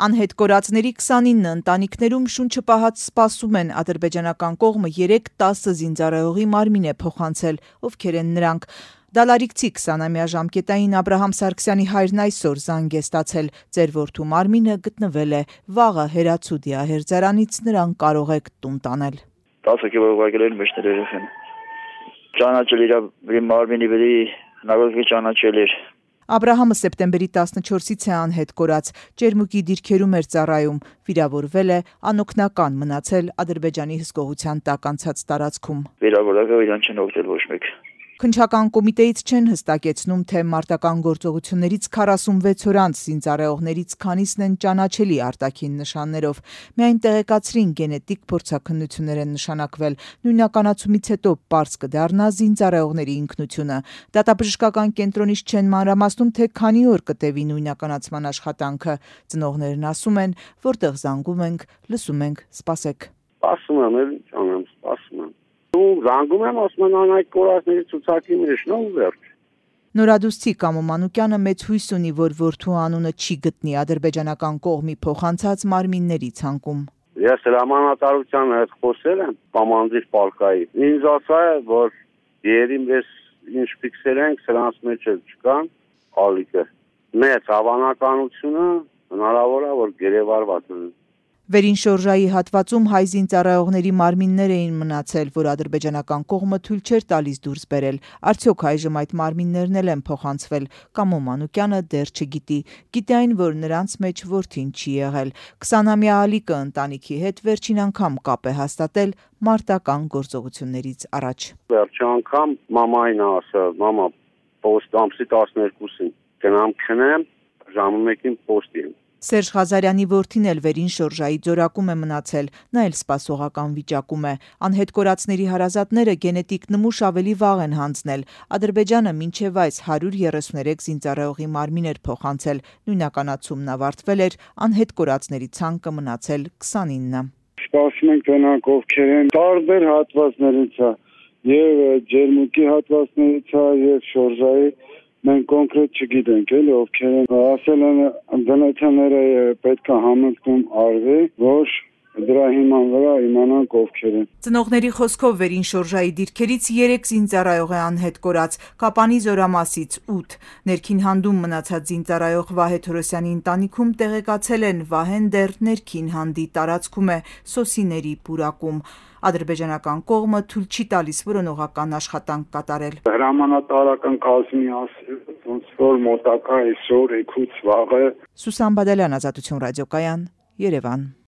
Անհետ կորածների 29 ընտանիքներում շունչը պահած սպասում են, ադրբեջանական կողմը 3-10 զինծառայողի մարմին է փոխանցել, ովքեր են նրանք։ Դալարիկցի 20-ամյա ժամկետային Աբրահամ Սարգսյանի հայրն այսօր զանգ է ստացել, ձեր որդու մարմինը գտնվել է, վաղը Հերացու դիահերձարանից նրան կարող եք տուն տանել։ 10 հոգևոր ուղարկել են մեջներ երեխան։ Ճանաչել իր մարմինի վրա հնարավոր ճանաչել էր։ Աբրահամը սեպտեմբերի 14-ից է անհետ կորած, Ճերմուկի դիրքերում էր ծառայում, վիրավորվել է, անօգնական մնացել Ադրբեջանի հսկողության տակ անցած տարածքում։ Վիրավորակը իրան չեն օգնել ոչ մեկ։ Քննչական կոմիտեից չեն հստակեցնում, թե մարտական գործողություններից 46 օր անց զինծառայողներից քանիսն են ճանաչելի արտաքին նշաններով։ Միայն տեղեկացրին գենետիկ փորձաքննություններ են նշանակվել։ Նույնականացումից հետո պարզ կդառնա զինծառայողների ինքնությունը։ Դատաբժշկական կենտրոնից չեն մանրամասնում, թե քանի օր կտևի նույնականացման աշխատանքը։ Ծնողներն ասում են, որտեղ զանգում ենք, լսում ենք, սպասեք։ Սպասում եմ, սպասում եմ։ Զանգում եմ, ասում են անհայտ կորածների ցուցակի մեջ, վերջ։ Նորադուստի Կամո Մանուկյանը մեծ հույս ունի, որ որդու անունը չի գտնի ադրբեջանական կողմի փոխանցած մարմինների ցանկում։ Ես հրամանատարության հետ խոսել եմ կոմանդիր պալկայի։ Ինձ ասա է, որ երիմ ես ինչ ֆիքսել ենք, սրանց մեջ էլ չկան ալիքը։ Մեծ հավանականությունը հնարավոր է, որ գերեվարված են։ Վերին շորժայի հատվածում հայ զինծառայողների մարմիններ էին մնացել, որ ադրբեջանական կողմը թույլ չէր տալիս դուրս բերել։ Արդյոք այժմ այդ մարմիններն էլ են փոխանցվել։ Կամո Մանուկյանը դեռ չգիտի։ Գիտի այն, որ նրանց մեջ որդին չի եղել։ 20-ամյա Ալիկը ընտանիքի հետ վերջին անգամ կապ է հաստատել մարտական գործողություններից առաջ։ Վերջին անգամ մամային ասա, մամա, պոստ ամսի 12-ին գնամ քնեմ, ժամը 1-ին պոստի եմ։ Սերժ Ղազարյանի որդին էլ վերին շորժայի ձորակում է մնացել, նա էլ սպասողական վիճակում է։ Անհետ կորածների հարազատները գենետիկ նմուշ ավելի վաղ են հանձնել։ Ադրբեջանը մինչև այս 133 զինծառայողի մարմին էր փոխանցել, նույնականացումն ավարտվել էր, անհետ կորածների ցանկը մնացել 29։ Սպասում ենք նրանք ովքեր են տարբեր հատվածներից է, եւ Ջերմուկի հատվածներից է, եւ շորժայի մենք կոնկրետ չգիտենք, էլի ովքեր են, ասել են բնութները պետք է համընկնում արվի, որ դրա հիման վրա իմանանք ովքեր են։ Ծնողների խոսքով վերին շորժայի դիրքերից 3 զինծառայող է անհետ կորած, Կապանի զորամասից 8։ Ներքին հանդում մնացած զինծառայող Վահե Թորոսյանի ընտանիքում տեղեկացել են, Վահեն դեռ ներքին հանդի տարածքում է, Սոսիների պուրակում։ Ադրբեջանական կողմը թույլ չի տալիս որոնողական աշխատանք կատարել։ Հրամանատարական կազմի ասել, ոնց որ մոտակա այսօր, էգուց վաղը։ Սուսան Բադալյան, Ազատություն ռադիոկայան, Երևան։